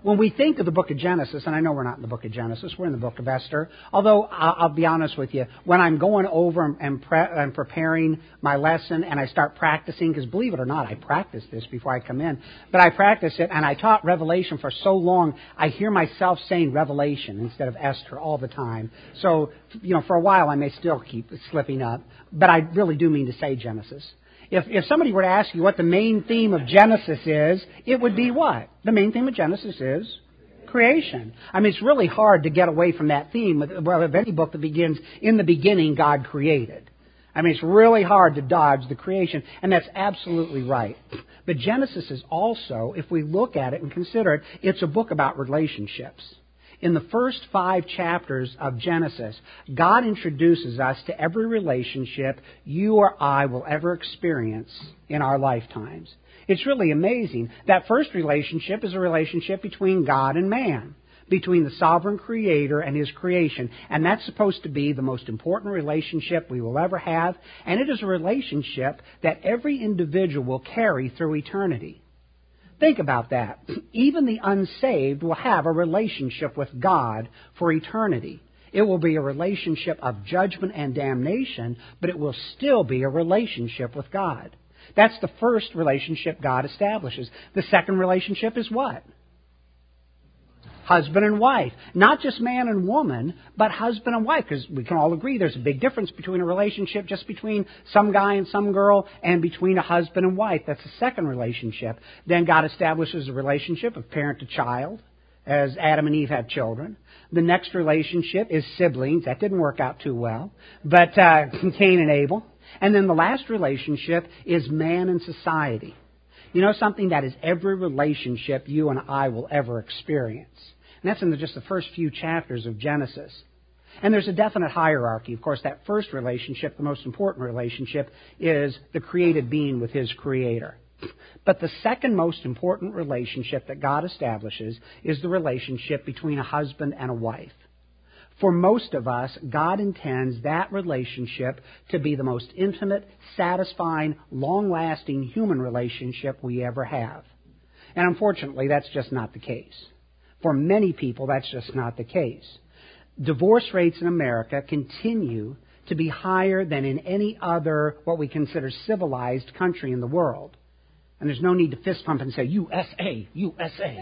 When we think of the book of Genesis, and I know we're not in the book of Genesis, we're in the book of Esther, although I'll be honest with you, when I'm going over and preparing my lesson and I start practicing, because believe it or not, I practice this before I come in, but I practice it, and I taught Revelation for so long, I hear myself saying Revelation instead of Esther all the time. So, for a while I may still keep slipping up, but I really do mean to say Genesis. If somebody were to ask you what the main theme of Genesis is, it would be what? The main theme of Genesis is creation. I mean, it's really hard to get away from that theme of any book that begins, in the beginning, God created. I mean, it's really hard to dodge the creation, and that's absolutely right. But Genesis is also, if we look at it and consider it, it's a book about relationships. In the first 5 chapters of Genesis, God introduces us to every relationship you or I will ever experience in our lifetimes. It's really amazing. That first relationship is a relationship between God and man, between the sovereign Creator and His creation. And that's supposed to be the most important relationship we will ever have. And it is a relationship that every individual will carry through eternity. Think about that. Even the unsaved will have a relationship with God for eternity. It will be a relationship of judgment and damnation, but it will still be a relationship with God. That's the first relationship God establishes. The second relationship is what? Husband and wife. Not just man and woman, but husband and wife. Because we can all agree there's a big difference between a relationship just between some guy and some girl and between a husband and wife. That's the second relationship. Then God establishes a relationship of parent to child, as Adam and Eve had children. The next relationship is siblings. That didn't work out too well. But Cain and Abel. And then the last relationship is man and society. You know something? That is every relationship you and I will ever experience. And that's in just the first few chapters of Genesis. And there's a definite hierarchy. Of course, that first relationship, the most important relationship, is the created being with his Creator. But the second most important relationship that God establishes is the relationship between a husband and a wife. For most of us, God intends that relationship to be the most intimate, satisfying, long-lasting human relationship we ever have. And unfortunately, that's just not the case. For many people, that's just not the case. Divorce rates in America continue to be higher than in any other, what we consider civilized country in the world. And there's no need to fist pump and say, USA, USA.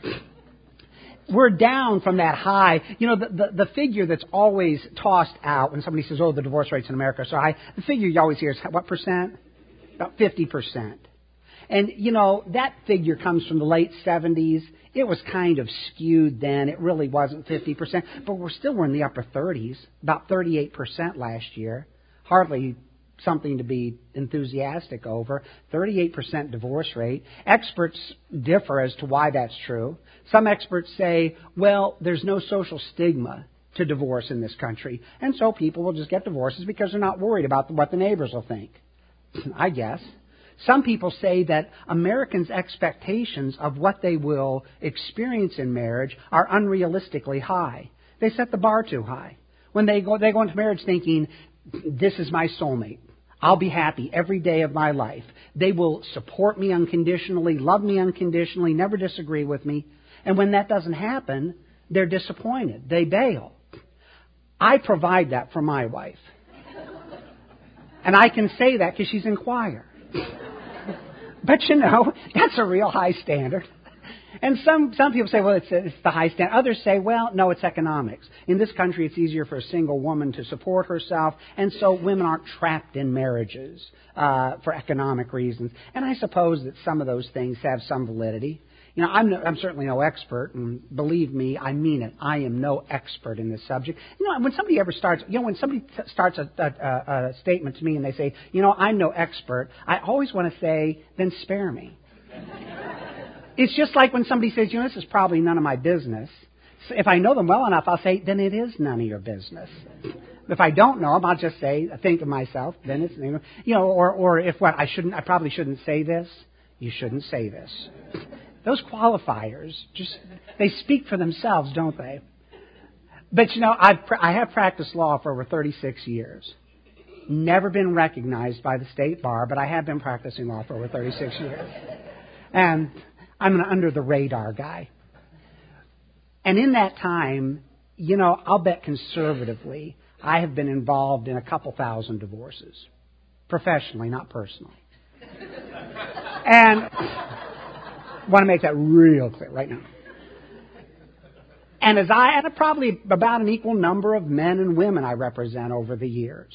We're down from that high. You know, the figure that's always tossed out when somebody says, oh, the divorce rates in America are so high, the figure you always hear is what percent? About 50%. And, you know, that figure comes from the late 70s. It was kind of skewed then. It really wasn't 50%. But we're in the upper 30s, about 38% last year. Hardly something to be enthusiastic over. 38% divorce rate. Experts differ as to why that's true. Some experts say, well, there's no social stigma to divorce in this country, and so people will just get divorces because they're not worried about what the neighbors will think. I guess. Some people say that Americans' expectations of what they will experience in marriage are unrealistically high. They set the bar too high. When they go into marriage thinking, this is my soulmate. I'll be happy every day of my life. They will support me unconditionally, love me unconditionally, never disagree with me. And when that doesn't happen, they're disappointed. They bail. I provide that for my wife. And I can say that because she's in choir. But you know, that's a real high standard. And some people say, well, it's the high standard. Others say, well, no, it's economics. In this country, it's easier for a single woman to support herself, and so women aren't trapped in marriages for economic reasons. And I suppose that some of those things have some validity. You know, I'm certainly no expert, and believe me, I mean it. I am no expert in this subject. You know, when somebody starts a statement to me and they say, you know, I'm no expert, I always want to say, then spare me. It's just like when somebody says, you know, this is probably none of my business. So if I know them well enough, I'll say, then it is none of your business. If I don't know them, I'll just say, think of myself, then it's, you know, or if what, I probably shouldn't say this. You shouldn't say this. Those qualifiers, they speak for themselves, don't they? But, you know, I have practiced law for over 36 years. Never been recognized by the state bar, but I have been practicing law for over 36 years. And I'm an under-the-radar guy. And in that time, you know, I'll bet conservatively, I have been involved in a couple thousand divorces. Professionally, not personally. And I want to make that real clear right now. And probably about an equal number of men and women I represent over the years.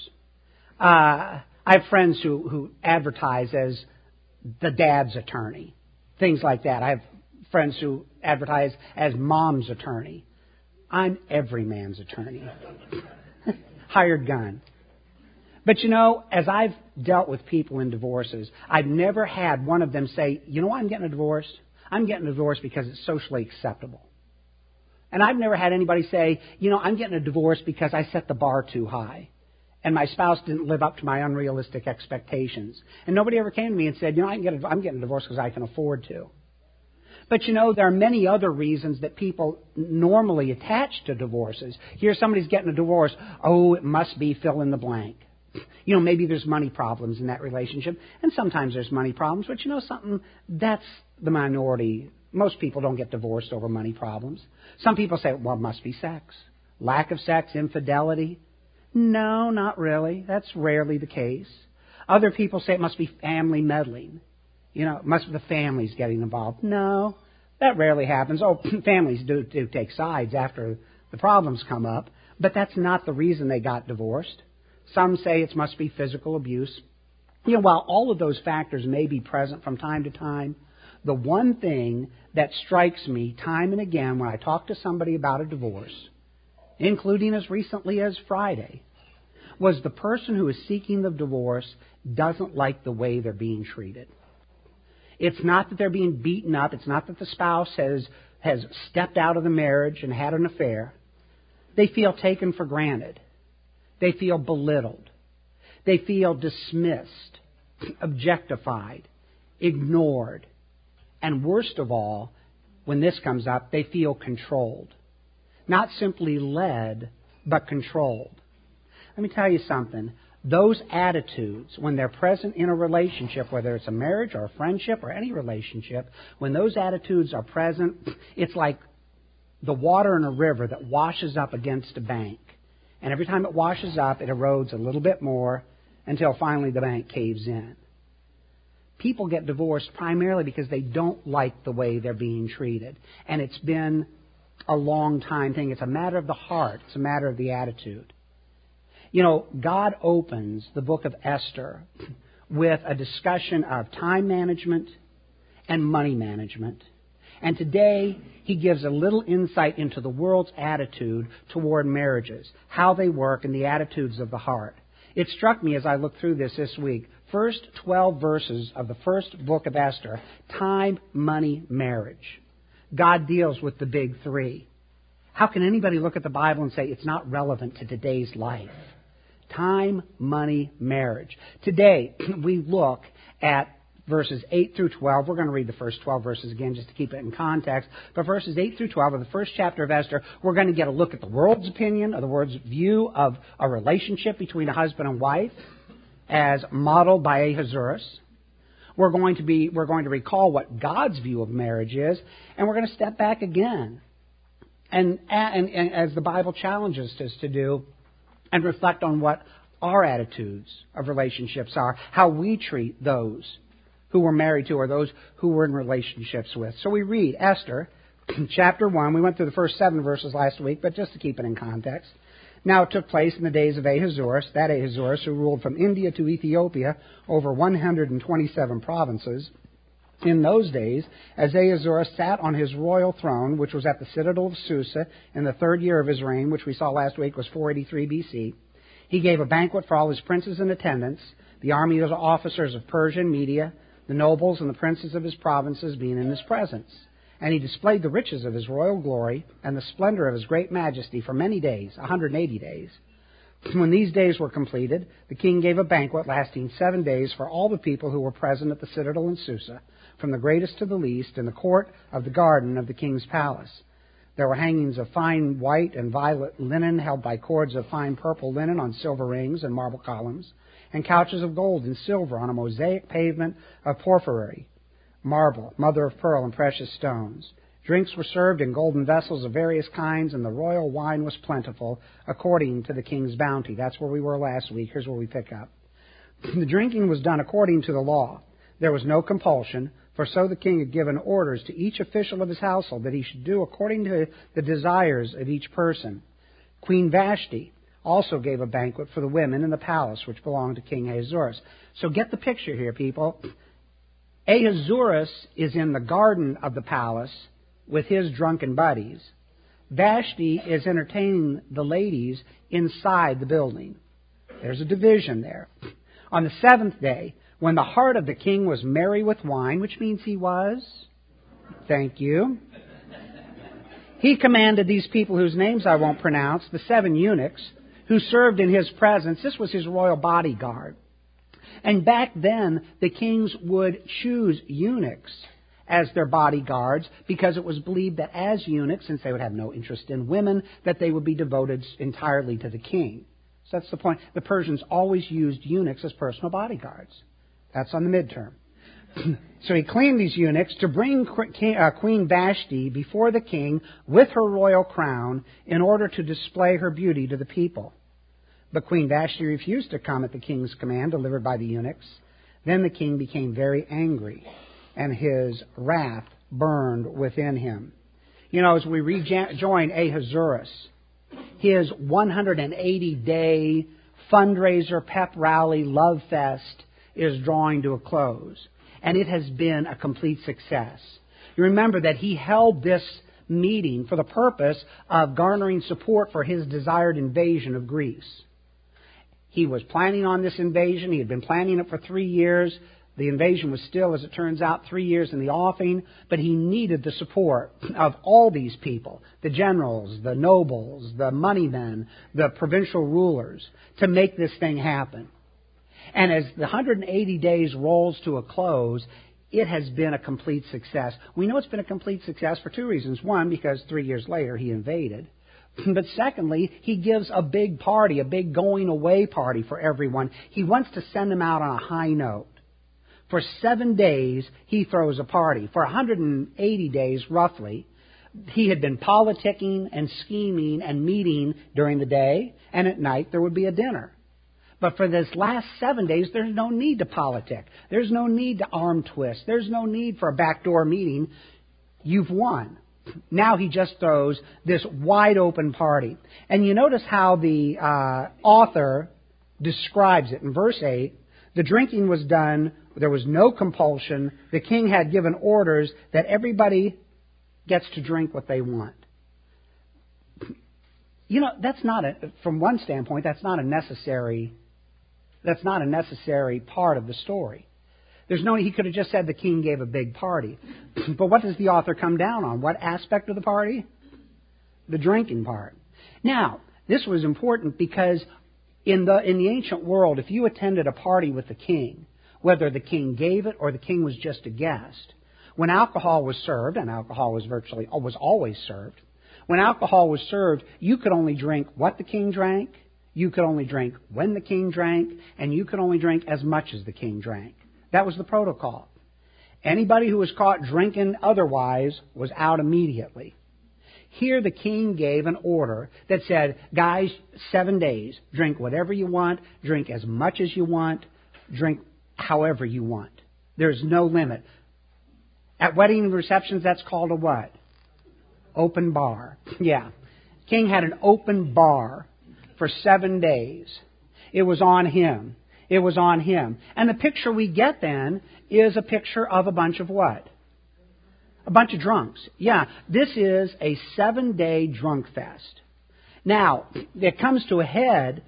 I have friends who advertise as the dad's attorney, things like that. I have friends who advertise as mom's attorney. I'm every man's attorney. Hired gun. But you know, as I've dealt with people in divorces, I've never had one of them say, you know why I'm getting a divorce? I'm getting a divorce because it's socially acceptable. And I've never had anybody say, you know, I'm getting a divorce because I set the bar too high. And my spouse didn't live up to my unrealistic expectations. And nobody ever came to me and said, you know, I'm getting a divorce because I can afford to. But you know, there are many other reasons that people normally attach to divorces. Here somebody's getting a divorce. Oh, it must be fill in the blank. You know, maybe there's money problems in that relationship. And sometimes there's money problems. But you know something? That's the minority. Most people don't get divorced over money problems. Some people say, well, it must be sex. Lack of sex, infidelity. No, not really. That's rarely the case. Other people say it must be family meddling. You know, it must be the families getting involved. No, that rarely happens. Oh, families do take sides after the problems come up, but that's not the reason they got divorced. Some say it must be physical abuse. You know, while all of those factors may be present from time to time, the one thing that strikes me time and again when I talk to somebody about a divorce, including as recently as Friday, was the person who is seeking the divorce doesn't like the way they're being treated. It's not that they're being beaten up. It's not that the spouse has stepped out of the marriage and had an affair. They feel taken for granted. They feel belittled. They feel dismissed, objectified, ignored. And worst of all, when this comes up, they feel controlled. Not simply led, but controlled. Let me tell you something. Those attitudes, when they're present in a relationship, whether it's a marriage or a friendship or any relationship, when those attitudes are present, it's like the water in a river that washes up against a bank. And every time it washes up, it erodes a little bit more until finally the bank caves in. People get divorced primarily because they don't like the way they're being treated. And it's been a long time thing. It's a matter of the heart. It's a matter of the attitude. You know, God opens the book of Esther with a discussion of time management and money management. And today, he gives a little insight into the world's attitude toward marriages, how they work, and the attitudes of the heart. It struck me as I looked through this week. First 12 verses of the first book of Esther, time, money, marriage. God deals with the big three. How can anybody look at the Bible and say it's not relevant to today's life? Time, money, marriage. Today, we look at verses 8 through 12. We're going to read the first 12 verses again just to keep it in context. But verses 8 through 12 of the first chapter of Esther, we're going to get a look at the world's opinion, or the world's view of a relationship between a husband and wife as modeled by Ahasuerus. We're going to recall what God's view of marriage is, and we're going to step back again. And as the Bible challenges us to do, and reflect on what our attitudes of relationships are, how we treat those who we're married to or those who we're in relationships with. So we read Esther, chapter 1. We went through the first 7 verses last week, but just to keep it in context. Now it took place in the days of Ahasuerus, that Ahasuerus who ruled from India to Ethiopia over 127 provinces. In those days, as Ahasuerus sat on his royal throne, which was at the citadel of Susa, in the 3rd year of his reign, which we saw last week was 483 BC, he gave a banquet for all his princes and attendants, the army of officers of Persia and Media, the nobles and the princes of his provinces being in his presence. And he displayed the riches of his royal glory and the splendor of his great majesty for many days, 180 days. When these days were completed, the king gave a banquet lasting 7 days for all the people who were present at the citadel in Susa, from the greatest to the least, in the court of the garden of the king's palace. There were hangings of fine white and violet linen held by cords of fine purple linen on silver rings and marble columns, and couches of gold and silver on a mosaic pavement of porphyry, marble, mother of pearl, and precious stones. Drinks were served in golden vessels of various kinds, and the royal wine was plentiful, according to the king's bounty. That's where we were last week. Here's where we pick up. The drinking was done according to the law. There was no compulsion, for so the king had given orders to each official of his household that he should do according to the desires of each person. Queen Vashti also gave a banquet for the women in the palace which belonged to King Ahasuerus. So get the picture here, people. Ahasuerus is in the garden of the palace with his drunken buddies. Vashti is entertaining the ladies inside the building. There's a division there. On the seventh day, when the heart of the king was merry with wine, which means he was, thank you, he commanded these people whose names I won't pronounce, the 7 eunuchs, who served in his presence. This was his royal bodyguard. And back then, the kings would choose eunuchs as their bodyguards because it was believed that as eunuchs, since they would have no interest in women, that they would be devoted entirely to the king. So that's the point. The Persians always used eunuchs as personal bodyguards. That's on the midterm. So he claimed these eunuchs to bring Queen Vashti before the king with her royal crown in order to display her beauty to the people. But Queen Vashti refused to come at the king's command delivered by the eunuchs. Then the king became very angry, and his wrath burned within him. You know, as we rejoin Ahasuerus, his 180-day fundraiser, pep rally, love fest is drawing to a close. And it has been a complete success. You remember that he held this meeting for the purpose of garnering support for his desired invasion of Greece. He was planning on this invasion. He had been planning it for 3 years. The invasion was still, as it turns out, 3 years in the offing, but he needed the support of all these people, the generals, the nobles, the moneymen, the provincial rulers, to make this thing happen. And as the 180 days rolls to a close, it has been a complete success. We know it's been a complete success for 2 reasons. One, because 3 years later he invaded. But secondly, he gives a big party, a big going-away party for everyone. He wants to send them out on a high note. For 7 days, he throws a party. For 180 days, roughly, he had been politicking and scheming and meeting during the day, and at night there would be a dinner. But for this last 7 days, there's no need to politic. There's no need to arm twist. There's no need for a backdoor meeting. You've won. Now he just throws this wide open party. And you notice how the author describes it. In verse 8, the drinking was done. There was no compulsion. The king had given orders that everybody gets to drink what they want. You know, that's not from one standpoint, that's not a necessary part of the story. He could have just said the king gave a big party. But what does the author come down on? What aspect of the party? The drinking part. Now, this was important because in the ancient world, if you attended a party with the king, whether the king gave it or the king was just a guest, when alcohol was served, and alcohol was always served, when alcohol was served, you could only drink what the king drank, you could only drink when the king drank, and you could only drink as much as the king drank. That was the protocol. Anybody who was caught drinking otherwise was out immediately. Here the king gave an order that said, guys, 7 days, drink whatever you want, drink as much as you want, drink however you want. There's no limit. At wedding receptions, that's called a what? Open bar. Yeah. King had an open bar for 7 days. It was on him. It was on him. And the picture we get then is a picture of a bunch of what? A bunch of drunks. Yeah, this is a 7-day drunk fest. Now, it comes to a head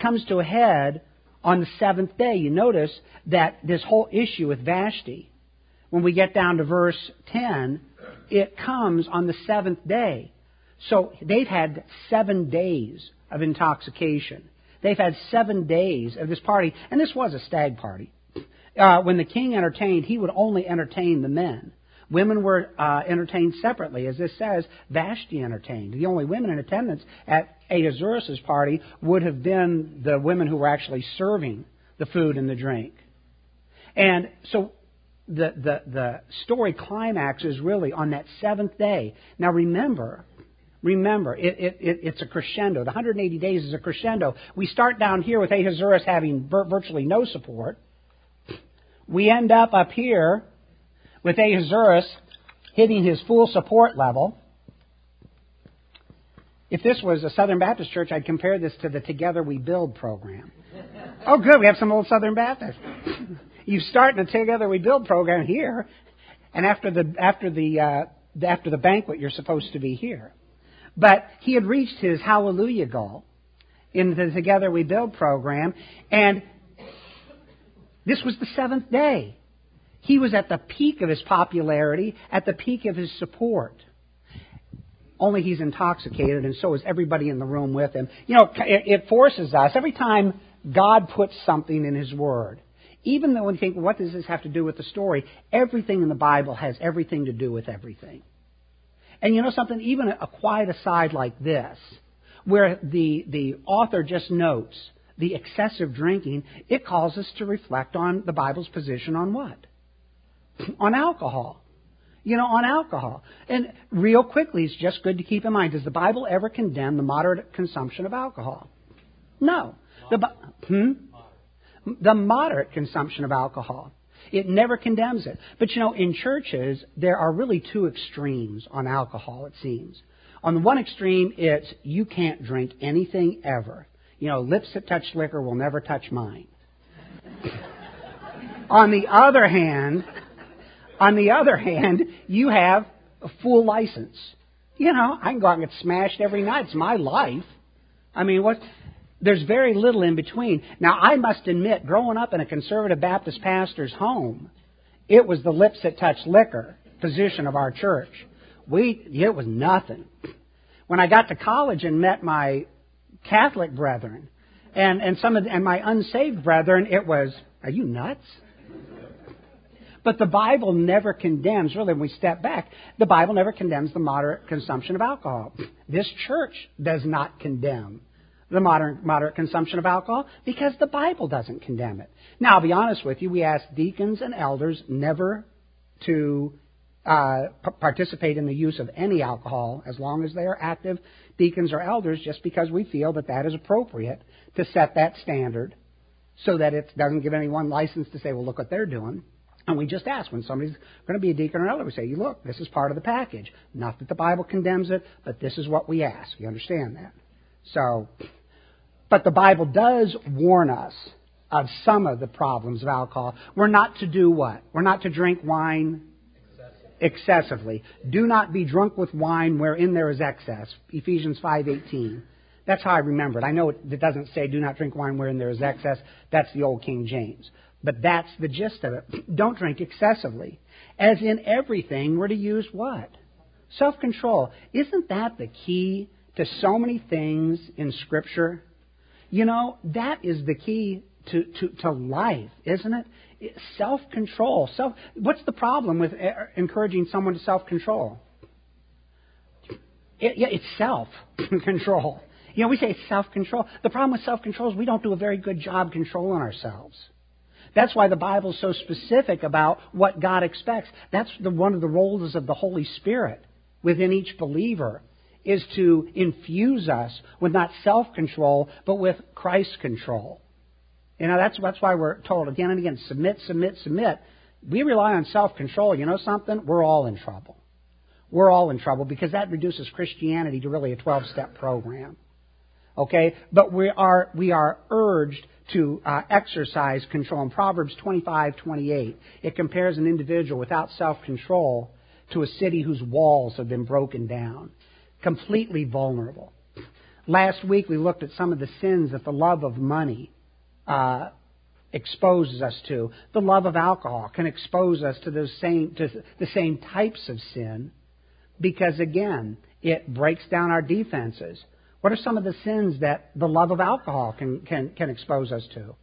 on the 7th day. You notice that this whole issue with Vashti, when we get down to verse 10, it comes on the 7th day. So they've had 7 days of intoxication. They've had 7 days of this party, and this was a stag party. When the king entertained, he would only entertain the men. Women were entertained separately. As this says, Vashti entertained. The only women in attendance at Ahasuerus' party would have been the women who were actually serving the food and the drink. And so the story climaxes really on that seventh day. Now remember, it's a crescendo. The 180 days is a crescendo. We start down here with Ahasuerus having virtually no support. We end up here with Ahasuerus hitting his full support level. If this was a Southern Baptist church, I'd compare this to the Together We Build program. Oh, good, we have some old Southern Baptists. You start in the Together We Build program here, and after the banquet, you're supposed to be here. But he had reached his hallelujah goal in the Together We Build program, and this was the seventh day. He was at the peak of his popularity, at the peak of his support. Only he's intoxicated, and so is everybody in the room with him. You know, it forces us, every time God puts something in His Word, even though we think, what does this have to do with the story? Everything in the Bible has everything to do with everything. And you know something? Even a quiet aside like this, where the author just notes the excessive drinking, it calls us to reflect on the Bible's position on what? On alcohol. You know, on alcohol. And real quickly, it's just good to keep in mind, does the Bible ever condemn the moderate consumption of alcohol? No. The moderate consumption of alcohol. It never condemns it. But you know, in churches, there are really two extremes on alcohol, it seems. On the one extreme, it's you can't drink anything ever. You know, lips that touch liquor will never touch mine. On the other hand, you have a full license. You know, I can go out and get smashed every night. It's my life. I mean, there's very little in between. Now, I must admit, growing up in a conservative Baptist pastor's home, it was the lips that touch liquor position of our church. It was nothing. When I got to college and met my Catholic brethren and my unsaved brethren, it was, are you nuts? But the Bible never condemns, really, when we step back, the Bible never condemns the moderate consumption of alcohol. This church does not condemn the moderate consumption of alcohol because the Bible doesn't condemn it. Now, I'll be honest with you, we ask deacons and elders never to participate in the use of any alcohol as long as they are active deacons or elders, just because we feel that is appropriate to set that standard so that it doesn't give anyone license to say, well, look what they're doing. And we just ask when somebody's going to be a deacon or elder, we say, look, this is part of the package. Not that the Bible condemns it, but this is what we ask. You understand that? So, but the Bible does warn us of some of the problems of alcohol. We're not to do what? We're not to drink wine excessively. Do not be drunk with wine wherein there is excess. Ephesians 5:18. That's how I remember it. I know it doesn't say do not drink wine wherein there is excess. That's the old King James. But that's the gist of it. Don't drink excessively. As in everything, we're to use what? Self-control. Isn't that the key to so many things in Scripture? You know, that is the key to life, isn't it? Self-control. What's the problem with encouraging someone to self-control? It's self-control. You know, we say self-control. The problem with self-control is we don't do a very good job controlling ourselves. That's why the Bible is so specific about what God expects. That's one of the roles of the Holy Spirit within each believer, is to infuse us with not self-control, but with Christ's control. You know, that's why we're told again and again, submit, submit, submit. We rely on self-control. You know something? We're all in trouble. We're all in trouble because that reduces Christianity to really a 12-step program. Okay? But we are urged to exercise control. In Proverbs 25:28, it compares an individual without self-control to a city whose walls have been broken down. Completely vulnerable. Last week we looked at some of the sins that the love of money exposes us to. The love of alcohol can expose us to the same types of sin because, again, it breaks down our defenses. What are some of the sins that the love of alcohol can expose us to?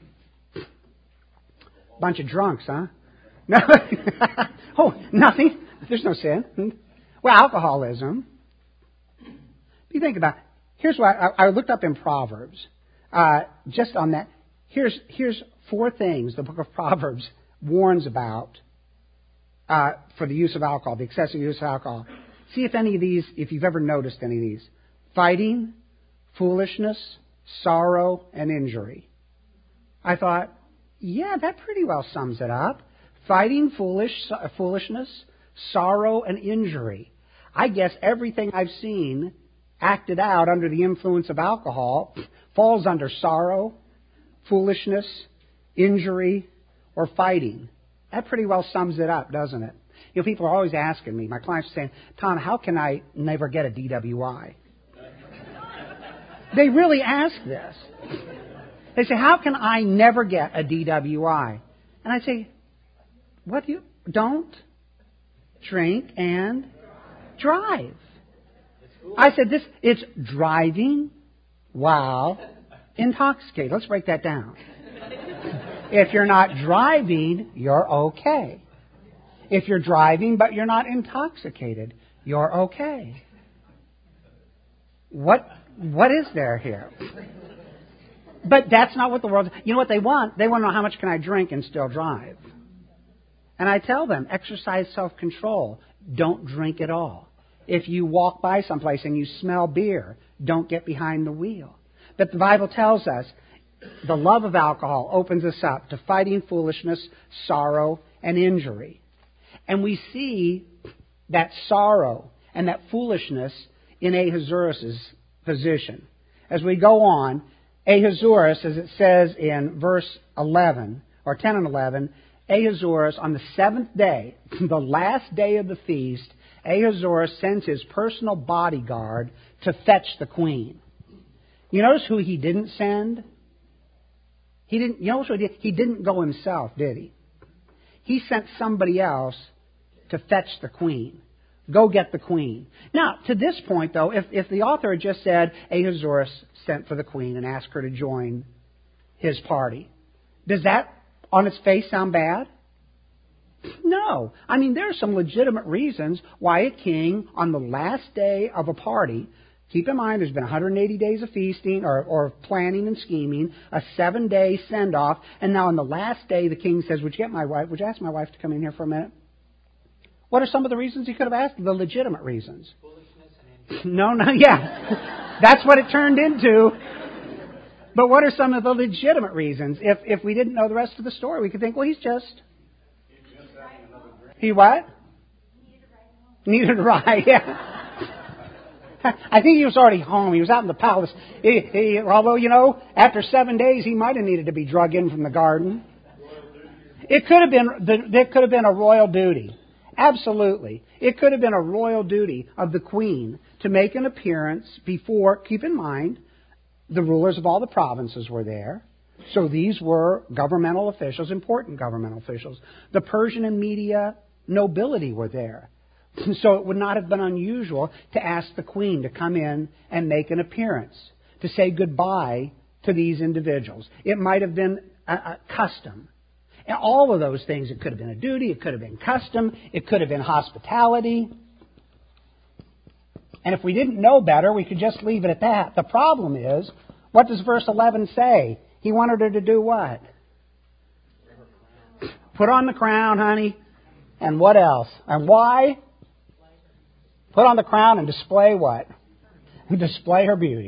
Bunch of drunks, huh? No. Oh, nothing. There's no sin. Well, alcoholism. You think about it. Here's what I looked up in Proverbs. Just on that, here's 4 things the book of Proverbs warns about for the use of alcohol, the excessive use of alcohol. See if any of these, if you've ever noticed any of these. Fighting, foolishness, sorrow, and injury. I thought, yeah, that pretty well sums it up. Fighting, foolishness, sorrow, and injury. I guess everything I've seen acted out under the influence of alcohol falls under sorrow, foolishness, injury, or fighting. That pretty well sums it up, doesn't it? You know, people are always asking me, my clients are saying, Tom, how can I never get a DWI? They really ask this. They say, how can I never get a DWI? And I say, don't drink and drive. I said, it's driving while intoxicated. Let's break that down. If you're not driving, you're okay. If you're driving but you're not intoxicated, you're okay. What is there here? But that's not what the world... You know what they want? They want to know how much can I drink and still drive. And I tell them, exercise self-control. Don't drink at all. If you walk by someplace and you smell beer, don't get behind the wheel. But the Bible tells us the love of alcohol opens us up to fighting, foolishness, sorrow, and injury. And we see that sorrow and that foolishness in Ahasuerus' position. As we go on, Ahasuerus, as it says in verse 11, or 10 and 11, Ahasuerus, on the seventh day, the last day of the feast, Ahasuerus sends his personal bodyguard to fetch the queen. You notice who he didn't send? You notice what he did? He didn't go himself, did he? He sent somebody else to fetch the queen. Go get the queen. Now, to this point, though, if the author had just said Ahasuerus sent for the queen and asked her to join his party, does that on its face sound bad? No. I mean, there are some legitimate reasons why a king, on the last day of a party, keep in mind there's been 180 days of feasting or planning and scheming, a 7-day send-off, and now on the last day the king says, would you ask my wife to come in here for a minute? What are some of the reasons he could have asked? The legitimate reasons. Yeah. That's what it turned into. But what are some of the legitimate reasons? If we didn't know the rest of the story, we could think, well, he's just... He what? Needed a ride, yeah. I think he was already home. He was out in the palace. Although, after 7 days, he might have needed to be drug in from the garden. It could have been a royal duty. Absolutely. It could have been a royal duty of the queen to make an appearance before, keep in mind, the rulers of all the provinces were there. So these were governmental officials, important governmental officials. The Persian and Media nobility were there. So it would not have been unusual to ask the queen to come in and make an appearance, to say goodbye to these individuals. It might have been a custom. And all of those things, it could have been a duty, it could have been custom, it could have been hospitality. And if we didn't know better, we could just leave it at that. The problem is, what does verse 11 say? He wanted her to do what? Put on the crown, honey. And what else? And why? Put on the crown and display what? Display her beauty.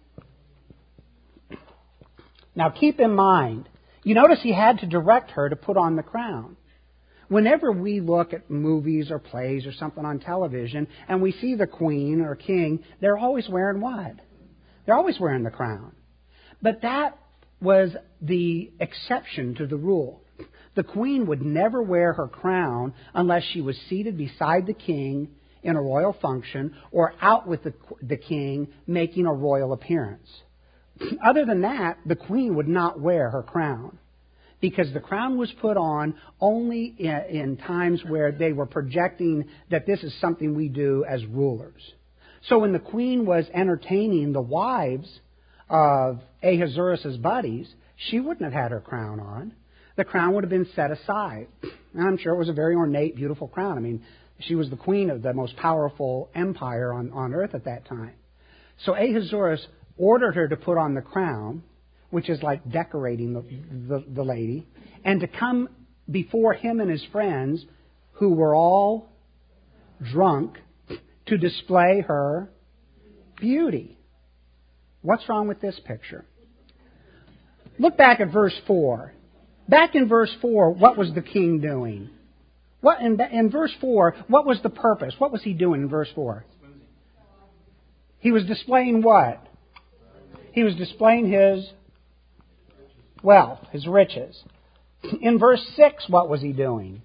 Now keep in mind, you notice he had to direct her to put on the crown. Whenever we look at movies or plays or something on television and we see the queen or king, they're always wearing what? They're always wearing the crown. But that was the exception to the rule. The queen would never wear her crown unless she was seated beside the king in a royal function or out with the king making a royal appearance. Other than that, the queen would not wear her crown because the crown was put on only in times where they were projecting that this is something we do as rulers. So when the queen was entertaining the wives of Ahasuerus' buddies, she wouldn't have had her crown on. The crown would have been set aside. And I'm sure it was a very ornate, beautiful crown. I mean, she was the queen of the most powerful empire on earth at that time. So Ahasuerus ordered her to put on the crown, which is like decorating the lady, and to come before him and his friends who were all drunk to display her beauty. What's wrong with this picture? Look back at verse 4. Back in verse 4, what was the king doing? In verse 4, what was the purpose? What was he doing in verse 4? He was displaying what? He was displaying his wealth, his riches. In verse 6, what was he doing?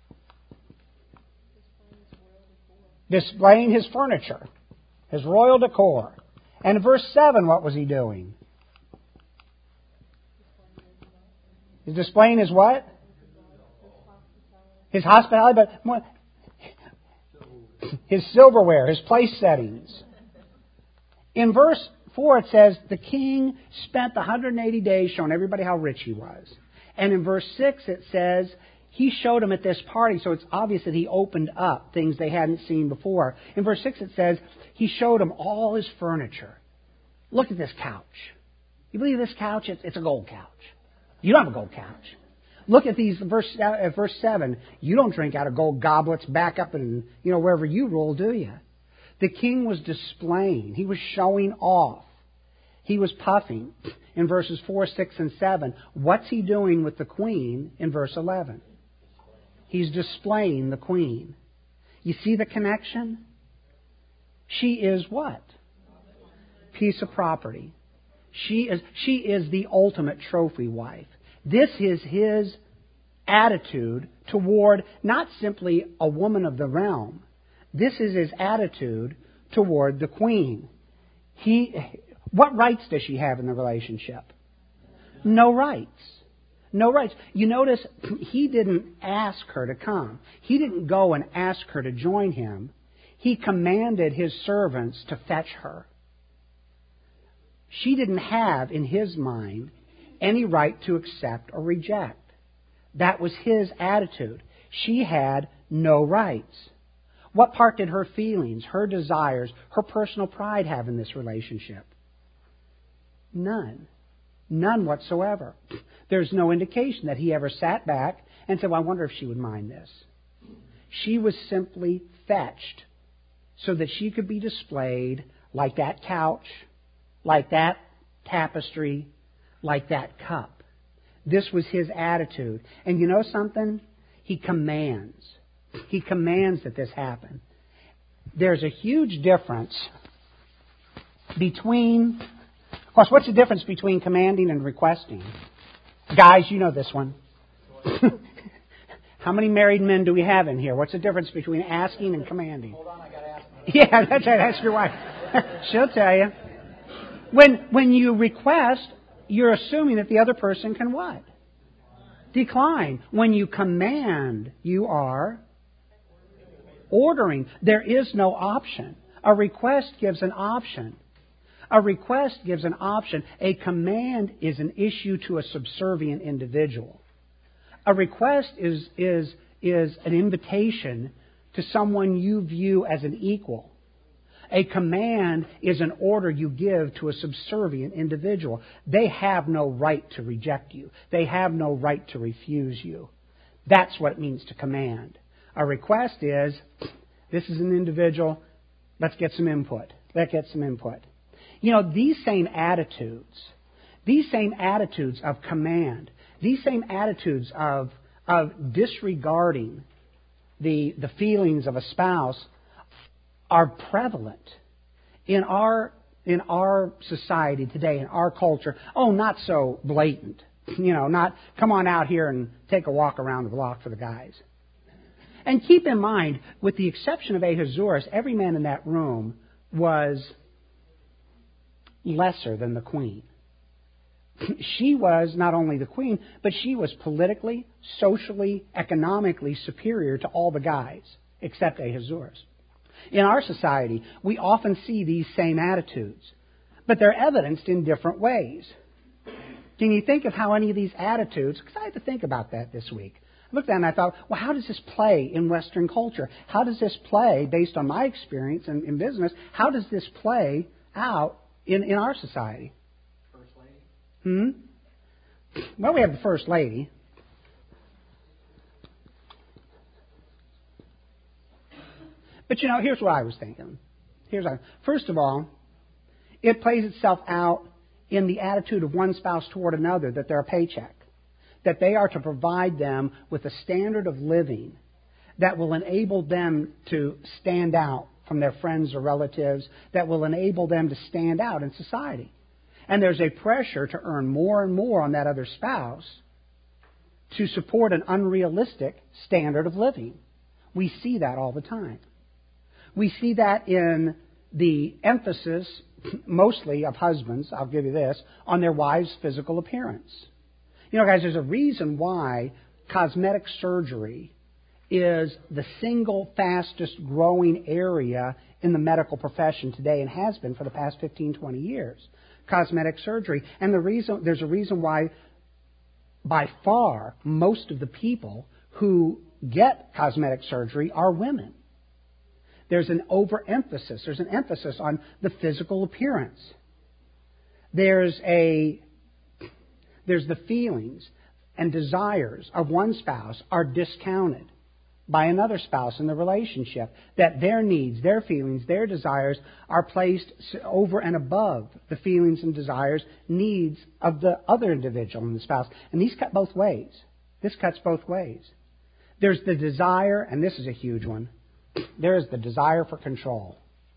Displaying his furniture, his royal decor. And in verse 7, what was he doing? He's displaying his what? His hospitality, but his silverware, his place settings. In verse 4 it says, the king spent the 180 days showing everybody how rich he was. And in verse 6 it says, he showed them at this party, so it's obvious that he opened up things they hadn't seen before. In verse 6 it says, he showed them all his furniture. Look at this couch. You believe this couch? It's a gold couch. You don't have a gold couch. Look at these verse 7. You don't drink out of gold goblets back up in wherever you roll, do you? The king was displaying. He was showing off. He was puffing in verses 4, 6, and 7. What's he doing with the queen in verse 11? He's displaying the queen. You see the connection? She is what? Piece of property. She is the ultimate trophy wife. This is his attitude toward not simply a woman of the realm. This is his attitude toward the queen. What rights does she have in the relationship? No rights. No rights. You notice he didn't ask her to come. He didn't go and ask her to join him. He commanded his servants to fetch her. She didn't have, in his mind, any right to accept or reject. That was his attitude. She had no rights. What part did her feelings, her desires, her personal pride have in this relationship? None. None whatsoever. There's no indication that he ever sat back and said, well, I wonder if she would mind this. She was simply fetched so that she could be displayed like that couch, like that tapestry, like that cup. This was his attitude. And you know something? He commands. He commands that this happen. There's a huge difference between... Of course, what's the difference between commanding and requesting? Guys, you know this one. How many married men do we have in here? What's the difference between asking and commanding? Hold on, I got to ask. Yeah, that's right. Ask your wife. She'll tell you. When you request, you're assuming that the other person can what? Decline. When you command, you are ordering. There is no option. A request gives an option. A request gives an option. A command is an issue to a subservient individual. A request is an invitation to someone you view as an equal. A command is an order you give to a subservient individual. They have no right to reject you. They have no right to refuse you. That's what it means to command. A request is, this is an individual, let's get some input. Let's get some input. You know, these same attitudes of command, these same attitudes of disregarding the feelings of a spouse are prevalent in our society today, in our culture. Oh, not so blatant. Not come on out here and take a walk around the block for the guys. And keep in mind, with the exception of Ahasuerus, every man in that room was lesser than the queen. She was not only the queen, but she was politically, socially, economically superior to all the guys, except Ahasuerus. In our society, we often see these same attitudes, but they're evidenced in different ways. Can you think of how any of these attitudes, because I had to think about that this week. I looked at it and I thought, well, how does this play in Western culture? How does this play, based on my experience in business, how does this play out in our society? First lady? Well, we have the First Lady. But here's what I was thinking. First of all, it plays itself out in the attitude of one spouse toward another, that they're a paycheck, that they are to provide them with a standard of living that will enable them to stand out from their friends or relatives, that will enable them to stand out in society. And there's a pressure to earn more and more on that other spouse to support an unrealistic standard of living. We see that all the time. We see that in the emphasis, mostly of husbands, I'll give you this, on their wives' physical appearance. Guys, there's a reason why cosmetic surgery is the single fastest growing area in the medical profession today and has been for the past 15, 20 years. Cosmetic surgery. And there's a reason why, by far, most of the people who get cosmetic surgery are women. There's an overemphasis. There's an emphasis on the physical appearance. There's the feelings and desires of one spouse are discounted by another spouse in the relationship, that their needs, their feelings, their desires are placed over and above the feelings and desires, needs of the other individual in the spouse. And these cut both ways. This cuts both ways. There's the desire, and this is a huge one, there is the desire for control.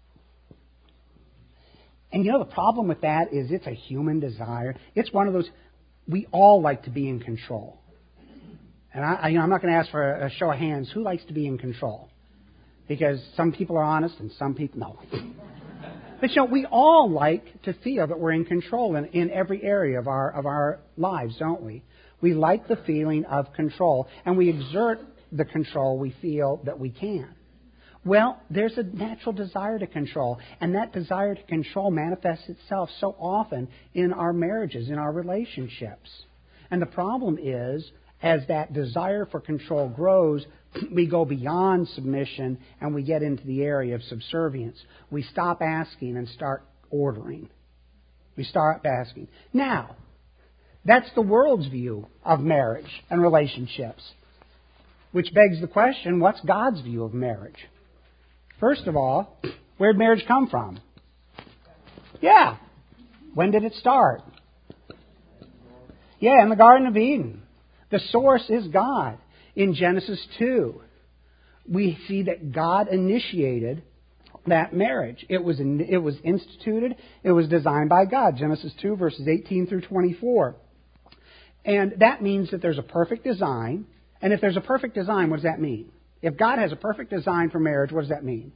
And the problem with that is it's a human desire. It's one of those, we all like to be in control. And I'm not going to ask for a show of hands. Who likes to be in control? Because some people are honest and some people no. But we all like to feel that we're in control in every area of our lives, don't we? We like the feeling of control, and we exert the control we feel that we can. Well, there's a natural desire to control, and that desire to control manifests itself so often in our marriages, in our relationships. And the problem is, as that desire for control grows, we go beyond submission and we get into the area of subservience. We stop asking and start ordering. We start asking. Now, that's the world's view of marriage and relationships, which begs the question, what's God's view of marriage? First of all, where did marriage come from? Yeah. When did it start? Yeah, in the Garden of Eden. The source is God. In Genesis 2, we see that God initiated that marriage. It was instituted. It was designed by God. Genesis 2, verses 18 through 24. And that means that there's a perfect design. And if there's a perfect design, what does that mean? If God has a perfect design for marriage, what does that mean?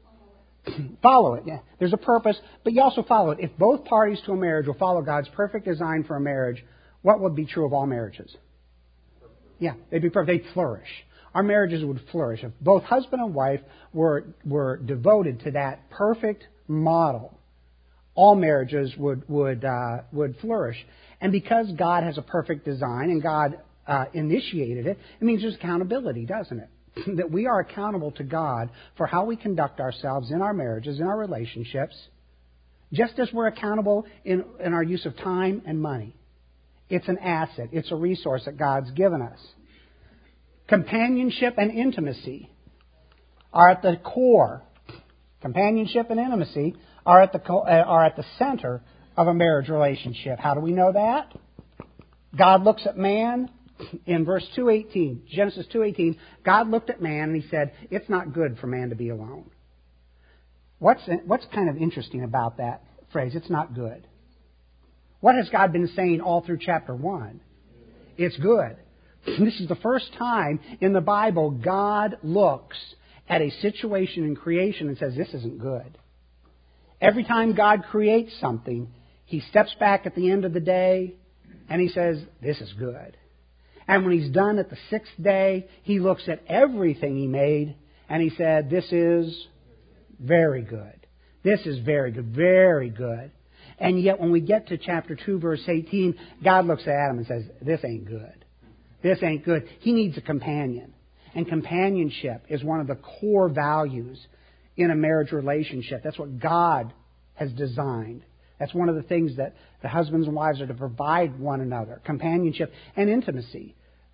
Follow it. Yeah. There's a purpose, but you also follow it. If both parties to a marriage will follow God's perfect design for a marriage, what would be true of all marriages? Yeah, they'd be perfect. They'd flourish. Our marriages would flourish. If both husband and wife were devoted to that perfect model, all marriages would flourish. And because God has a perfect design and God initiated it, it means there's accountability, doesn't it? That we are accountable to God for how we conduct ourselves in our marriages, in our relationships, just as we're accountable in our use of time and money. It's an asset. It's a resource that God's given us. Companionship and intimacy are at the core. Companionship and intimacy are at the center of a marriage relationship. How do we know that? God looks at man in verse 2:18, Genesis 2:18. God looked at man and He said, "It's not good for man to be alone." What's kind of interesting about that phrase? It's not good. What has God been saying all through chapter 1? It's good. This is the first time in the Bible God looks at a situation in creation and says, this isn't good. Every time God creates something, He steps back at the end of the day and He says, this is good. And when He's done at the sixth day, He looks at everything He made and He said, this is very good. This is very good, very good. And yet when we get to chapter 2, verse 18, God looks at Adam and says, this ain't good. This ain't good. He needs a companion. And companionship is one of the core values in a marriage relationship. That's what God has designed. That's one of the things that the husbands and wives are to provide one another. Companionship and intimacy.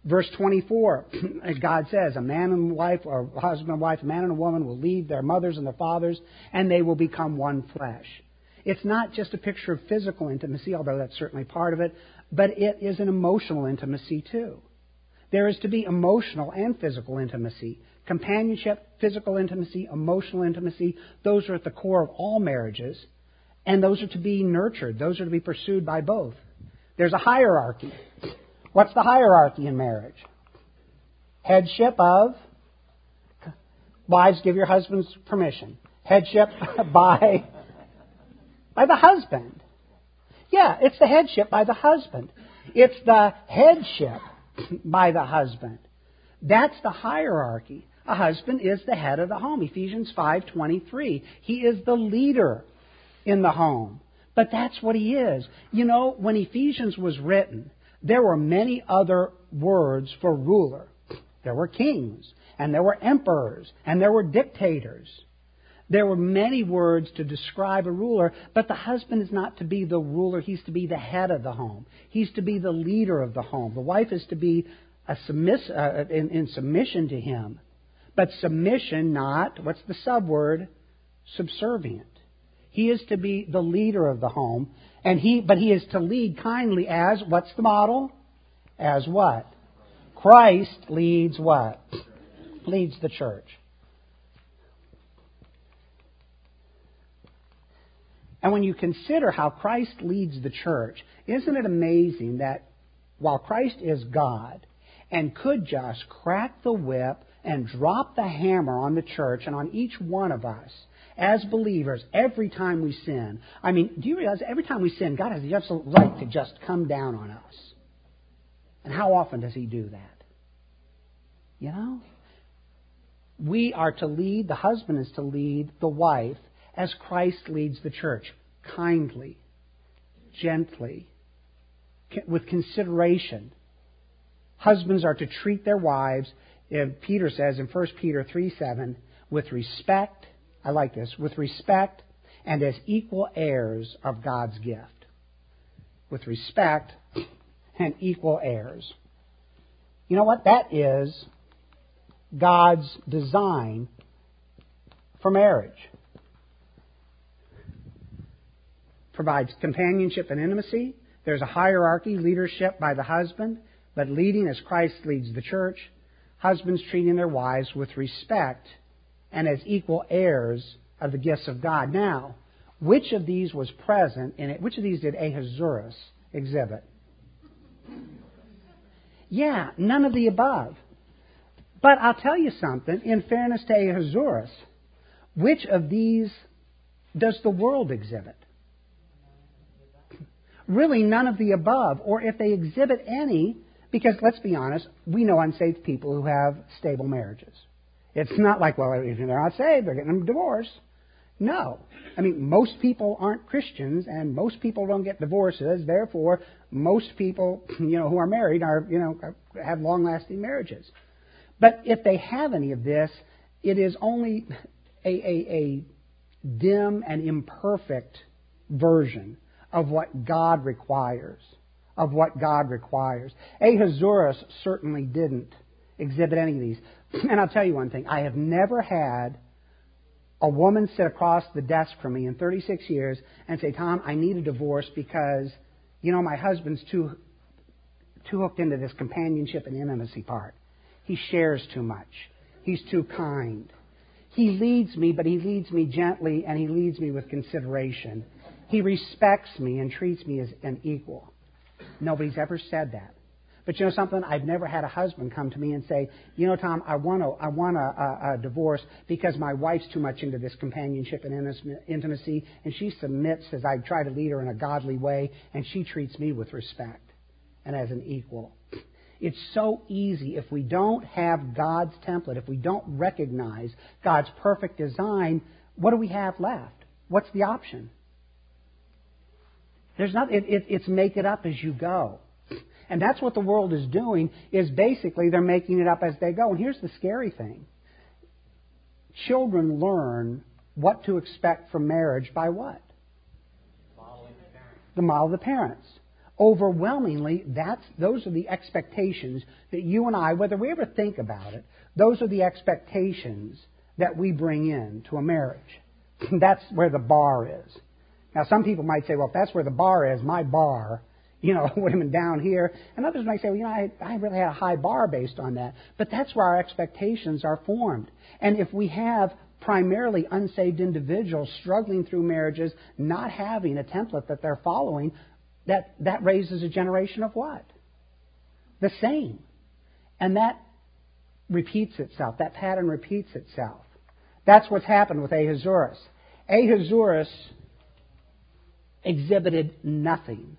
Verse 24, God says, a man and wife, or a husband and wife, a man and a woman will leave their mothers and their fathers, and they will become one flesh. It's not just a picture of physical intimacy, although that's certainly part of it, but it is an emotional intimacy too. There is to be emotional and physical intimacy. Companionship, physical intimacy, emotional intimacy, those are at the core of all marriages, and those are to be nurtured. Those are to be pursued by both. There's a hierarchy. What's the hierarchy in marriage? Headship of, wives, give your husbands permission. Headship by the husband. Yeah, it's the headship by the husband. It's the headship by the husband. That's the hierarchy. A husband is the head of the home. Ephesians 5:23. He is the leader in the home. But that's what he is. You know, when Ephesians was written, there were many other words for ruler. There were kings, and there were emperors, and there were dictators. There were many words to describe a ruler, but the husband is not to be the ruler. He's to be the head of the home. He's to be the leader of the home. The wife is to be in submission to him. But submission, not, what's the subword? Subservient. He is to be the leader of the home, but he is to lead kindly as, what's the model? As what? Christ leads what? Leads the church. And when you consider how Christ leads the church, isn't it amazing that while Christ is God and could just crack the whip and drop the hammer on the church and on each one of us as believers every time we sin. I mean, do you realize every time we sin, God has the absolute right to just come down on us? And how often does He do that? You know? We are to lead, the husband is to lead the wife as Christ leads the church, kindly, gently, with consideration. Husbands are to treat their wives, Peter says in 1 Peter 3:7, with respect. I like this. With respect and as equal heirs of God's gift. With respect and equal heirs. You know what? That is God's design for marriage. Provides companionship and intimacy. There's a hierarchy, leadership by the husband, but leading as Christ leads the church. Husbands treating their wives with respect and as equal heirs of the gifts of God. Now, which of these was present in it? Which of these did Ahasuerus exhibit? Yeah, none of the above. But I'll tell you something, in fairness to Ahasuerus, which of these does the world exhibit? Really none of the above, or if they exhibit any, because let's be honest, we know unsaved people who have stable marriages. It's not like, well, if they're not saved, they're getting a divorce. No. I mean, most people aren't Christians, and most people don't get divorces. Therefore, most people, who are married are, have long-lasting marriages. But if they have any of this, it is only a dim and imperfect version of what God requires. Ahasuerus certainly didn't exhibit any of these. And I'll tell you one thing. I have never had a woman sit across the desk from me in 36 years and say, Tom, I need a divorce because, my husband's too hooked into this companionship and intimacy part. He shares too much. He's too kind. He leads me, but he leads me gently and he leads me with consideration. He respects me and treats me as an equal. Nobody's ever said that. But you know something? I've never had a husband come to me and say, Tom, I want a divorce because my wife's too much into this companionship and intimacy, and she submits as I try to lead her in a godly way, and she treats me with respect and as an equal. It's so easy if we don't have God's template, if we don't recognize God's perfect design, what do we have left? What's the option? There's not. It's make it up as you go. And that's what the world is doing, is basically they're making it up as they go. And here's the scary thing. Children learn what to expect from marriage by what? The model of the parents. Overwhelmingly, those are the expectations that you and I, whether we ever think about it, those are the expectations that we bring in to a marriage. That's where the bar is. Now, some people might say, well, if that's where the bar is, my bar, would have been down here. And others might say, well, I really had a high bar based on that. But that's where our expectations are formed. And if we have primarily unsaved individuals struggling through marriages, not having a template that they're following, that raises a generation of what? The same. And that repeats itself. That pattern repeats itself. That's what's happened with Ahasuerus. Ahasuerus exhibited nothing,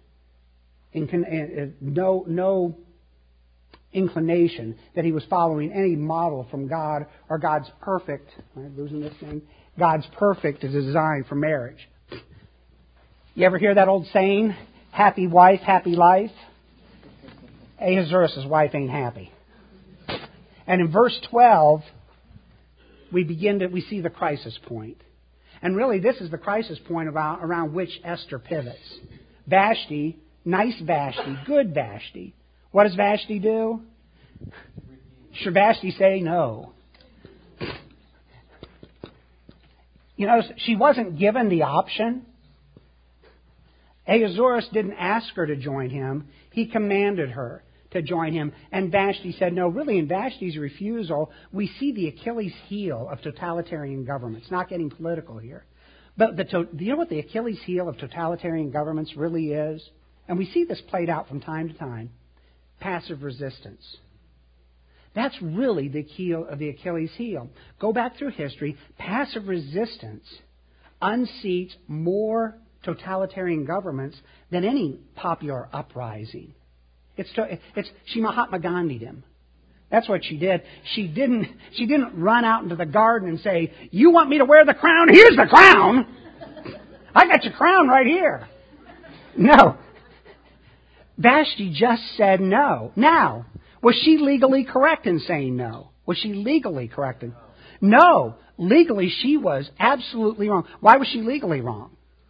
no inclination that he was following any model from God or God's perfect, am I losing this thing? God's perfect design for marriage. You ever hear that old saying, happy wife, happy life? Ahasuerus' wife ain't happy. And in verse 12, we see the crisis point. And really, this is the crisis point around which Esther pivots. Vashti, nice Vashti, good Vashti. What does Vashti do? Should Vashti say no? She wasn't given the option. Ahasuerus didn't ask her to join him. He commanded her to join him. And Vashti said no. Really, in Vashti's refusal, we see the Achilles heel of totalitarian governments. Not getting political here. But do you know what the Achilles heel of totalitarian governments really is? And we see this played out from time to time. Passive resistance. That's really the Achilles heel. Go back through history. Passive resistance unseats more totalitarian governments than any popular uprising. She Mahatma Gandhi'd him. That's what she did. She didn't run out into the garden and say, you want me to wear the crown? Here's the crown. I got your crown right here. No. Vashti just said no. Now, was she legally correct in saying no? Was she legally correct? No. Legally, she was absolutely wrong. Why was she legally wrong?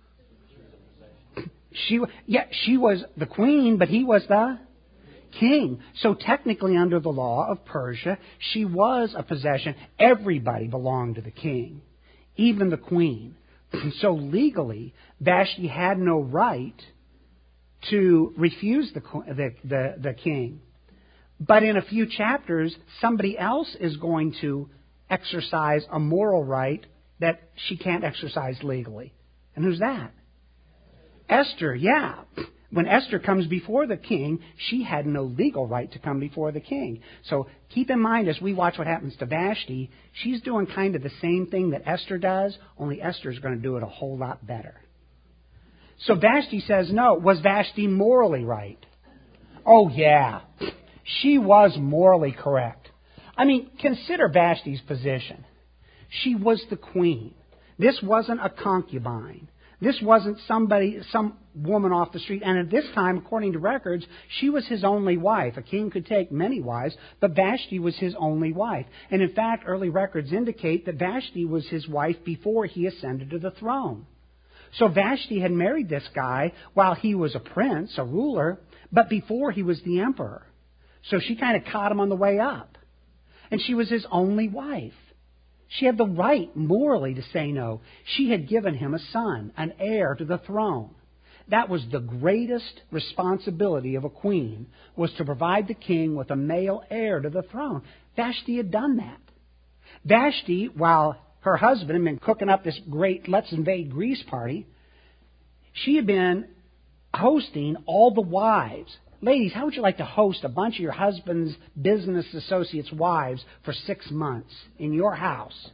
She was the queen, but he was the king. So technically, under the law of Persia, she was a possession. Everybody belonged to the king, even the queen. So legally, Vashti had no right to refuse the king. But in a few chapters, somebody else is going to exercise a moral right that she can't exercise legally. And who's that? Esther, yeah. When Esther comes before the king, she had no legal right to come before the king. So keep in mind, as we watch what happens to Vashti, she's doing kind of the same thing that Esther does, only Esther's going to do it a whole lot better. So Vashti says no. Was Vashti morally right? Oh, yeah. She was morally correct. I mean, consider Vashti's position. She was the queen. This wasn't a concubine. This wasn't some woman off the street. And at this time, according to records, she was his only wife. A king could take many wives, but Vashti was his only wife. And in fact, early records indicate that Vashti was his wife before he ascended to the throne. So Vashti had married this guy while he was a prince, a ruler, but before he was the emperor. So she kind of caught him on the way up. And she was his only wife. She had the right morally to say no. She had given him a son, an heir to the throne. That was the greatest responsibility of a queen, was to provide the king with a male heir to the throne. Vashti had done that. Vashti, while her husband had been cooking up this great Let's Invade Greece party, she had been hosting all the wives. Ladies, how would you like to host a bunch of your husband's business associates' wives for 6 months in your house?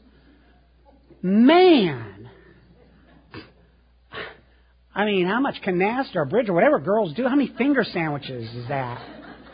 Man! I mean, how much canasta or bridge or whatever girls do, how many finger sandwiches is that?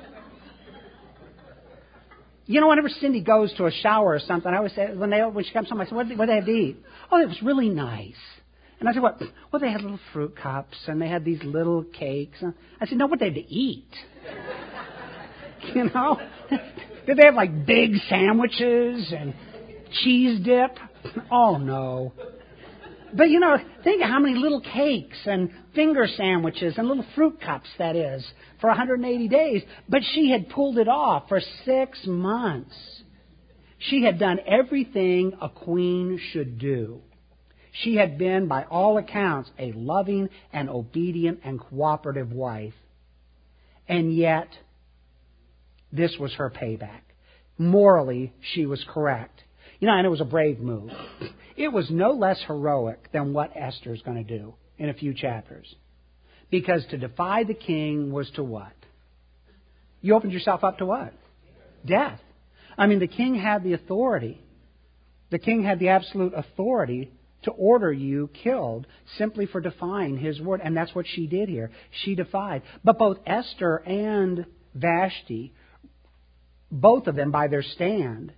You know, whenever Cindy goes to a shower or something, I always say, when she comes home, I say, what did they have to eat? Oh, it was really nice. And I said, what? Well, they had little fruit cups, and they had these little cakes. I said, no, what did they have to eat? You know? Did they have, like, big sandwiches and cheese dip? Oh, no. But, think of how many little cakes and finger sandwiches and little fruit cups that is for 180 days. But she had pulled it off for 6 months. She had done everything a queen should do. She had been, by all accounts, a loving and obedient and cooperative wife. And yet, this was her payback. Morally, she was correct. And it was a brave move. It was no less heroic than what Esther is going to do in a few chapters. Because to defy the king was to what? You opened yourself up to what? Death. The king had the authority. The king had the absolute authority to order you killed simply for defying his word. And that's what she did here. She defied. But both Esther and Vashti, both of them by their stand,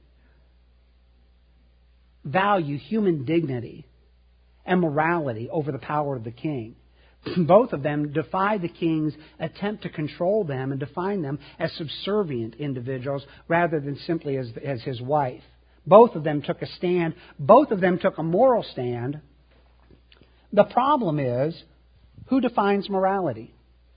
value human dignity and morality over the power of the king. Both of them defy the king's attempt to control them and define them as subservient individuals rather than simply as his wife. Both of them took a stand. Both of them took a moral stand. The problem is, who defines morality?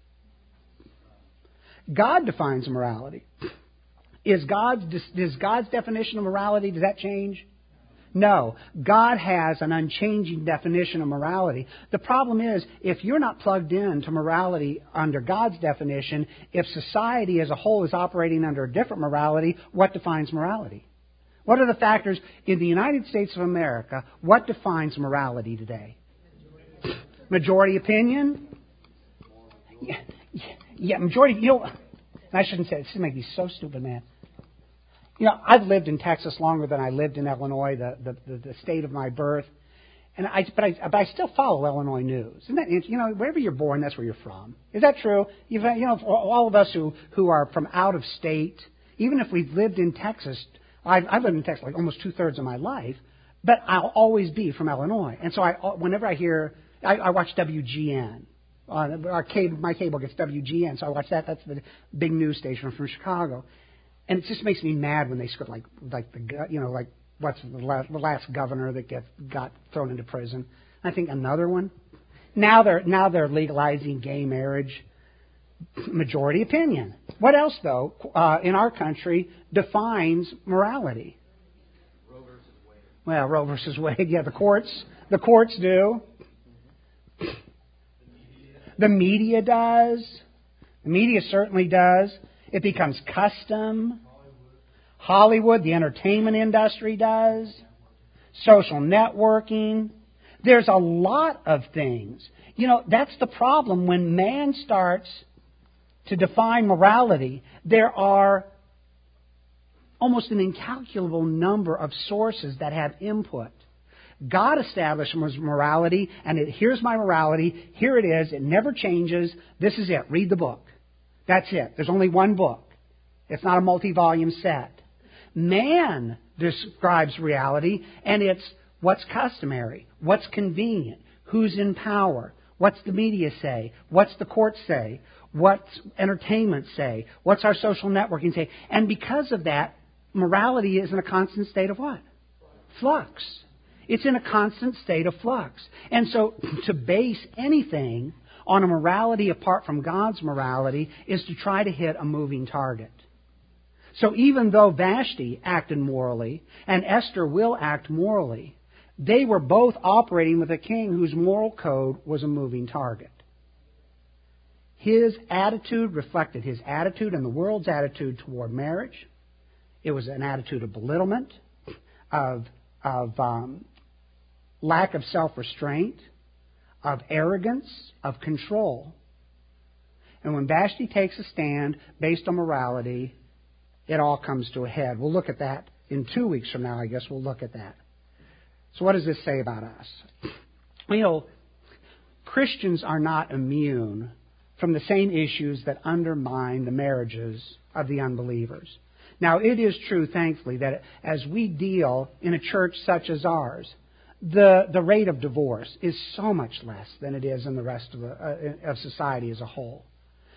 God defines morality. Is God's definition of morality, does that change? No. God has an unchanging definition of morality. The problem is, if you're not plugged in to morality under God's definition, if society as a whole is operating under a different morality, what defines morality? What are the factors in the United States of America? What defines morality today? Majority opinion? Yeah, majority. I shouldn't say it. This makes me so stupid, man. I've lived in Texas longer than I lived in Illinois, the state of my birth, but I still follow Illinois news. Isn't that wherever you're born, that's where you're from. Is that true? All of us who are from out of state, even if we've lived in Texas, I've lived in Texas like almost 2/3 of my life, but I'll always be from Illinois. And so whenever I hear, I watch WGN. My cable gets WGN, so I watch that. That's the big news station from Chicago. And it just makes me mad when they script like what's the last governor that got thrown into prison. I think another one. Now they're legalizing gay marriage. Majority opinion. What else though in our country defines morality? Roe versus Wade. Well, Roe versus Wade. Yeah, the courts do. The media does. The media certainly does. It becomes custom. Hollywood, the entertainment industry does. Social networking. There's a lot of things. That's the problem. When man starts to define morality, there are almost an incalculable number of sources that have input. God established morality, and here's my morality. Here it is. It never changes. This is it. Read the book. That's it. There's only one book. It's not a multi-volume set. Man describes reality, and it's what's customary, what's convenient, who's in power, what's the media say, what's the courts say, what's entertainment say, what's our social networking say. And because of that, morality is in a constant state of what? Flux. It's in a constant state of flux. And so to base anything on a morality apart from God's morality is to try to hit a moving target. So even though Vashti acted morally and Esther will act morally, they were both operating with a king whose moral code was a moving target. His attitude reflected his attitude and the world's attitude toward marriage. It was an attitude of belittlement, of lack of self-restraint, of arrogance, of control. And when Vashti takes a stand based on morality, it all comes to a head. We'll look at that in 2 weeks from now, I guess we'll look at that. So what does this say about us? Christians are not immune from the same issues that undermine the marriages of the unbelievers. Now, it is true, thankfully, that as we deal in a church such as ours, the rate of divorce is so much less than it is in the rest of society as a whole.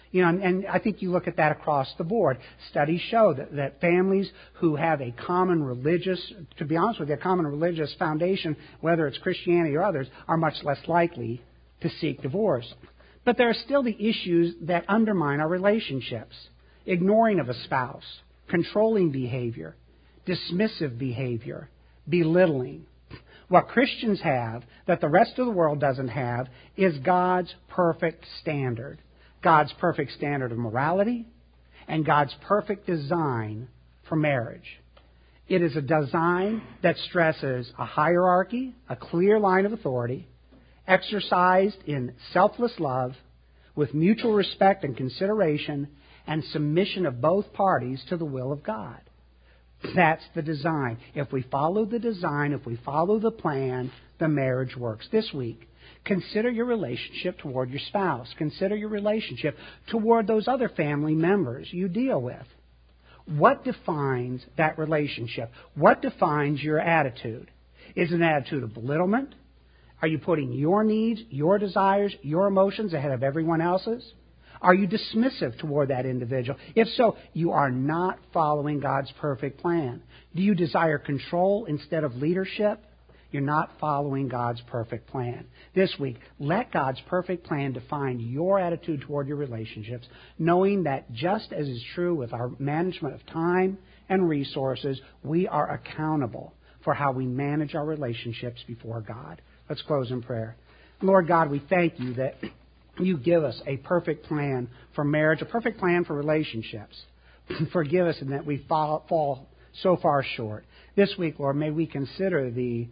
You know, and I think you look at that across the board. Studies show that families who have a common religious, to be honest with you, a common religious foundation, whether it's Christianity or others, are much less likely to seek divorce. But there are still the issues that undermine our relationships. Ignoring of a spouse, controlling behavior, dismissive behavior, belittling. What Christians have that the rest of the world doesn't have is God's perfect standard. God's perfect standard of morality and God's perfect design for marriage. It is a design that stresses a hierarchy, a clear line of authority, exercised in selfless love, with mutual respect and consideration, and submission of both parties to the will of God. That's the design. If we follow the design, if we follow the plan, the marriage works. This week, consider your relationship toward your spouse. Consider your relationship toward those other family members you deal with. What defines that relationship? What defines your attitude? Is it an attitude of belittlement? Are you putting your needs, your desires, your emotions ahead of everyone else's? Are you dismissive toward that individual? If so, you are not following God's perfect plan. Do you desire control instead of leadership? You're not following God's perfect plan. This week, let God's perfect plan define your attitude toward your relationships, knowing that just as is true with our management of time and resources, we are accountable for how we manage our relationships before God. Let's close in prayer. Lord God, we thank you that you give us a perfect plan for marriage, a perfect plan for relationships. Forgive us in that we fall so far short. This week, Lord, may we consider the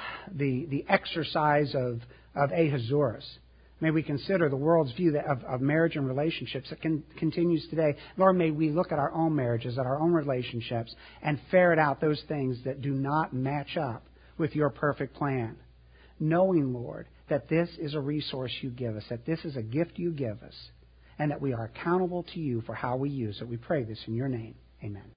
exercise of Ahasuerus. May we consider the world's view of marriage and relationships that continues today. Lord, may we look at our own marriages, at our own relationships, and ferret out those things that do not match up with your perfect plan. Knowing, Lord, that this is a resource you give us, that this is a gift you give us, and that we are accountable to you for how we use it. We pray this in your name. Amen.